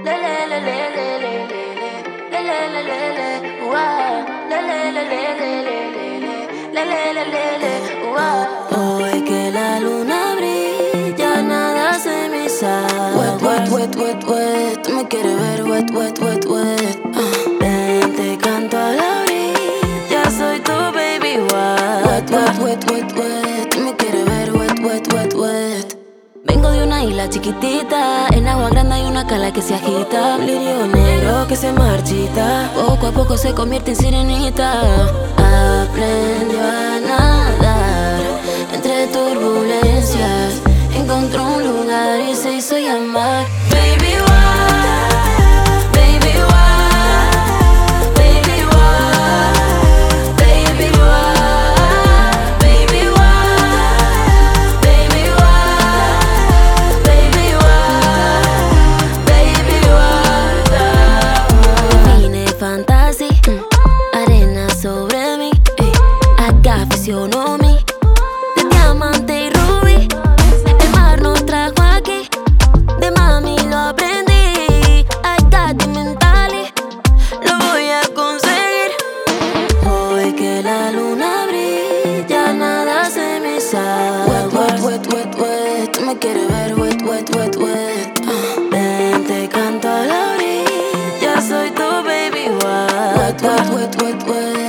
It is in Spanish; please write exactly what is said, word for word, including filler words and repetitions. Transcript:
Hoy que la luna brilla, nada se me sale. Wet, wet, wet, wet, wet. Tú me quieres ver wet, wet, wet, wet. Uh. Ven, te canto a la orilla, soy tu baby wet. Wet, wet, wet, wet, wet. Tú me quieres ver wet, wet, wet, wet. Vengo de una isla chiquitita, en agua grande hay una cala que se agita. Un lirio negro que se marchita, poco a poco se convierte en sirenita. Aprendió a nadar entre turbulencias, encontró un lugar y se hizo llamar Baby Wet, Baby Wet, Baby Wet, Baby Wet, Baby Wet, Baby Wet, Baby Wet, Baby Wet. Define fantasía, arena sobre mí, acá aficionó mí. Wet, wet, wet, wet, wet. Tú me quieres ver wet, wet, wet, wet. Uh. Ven, te canto a la orilla, soy tu baby wet. Wet, wet, wet, wet, wet.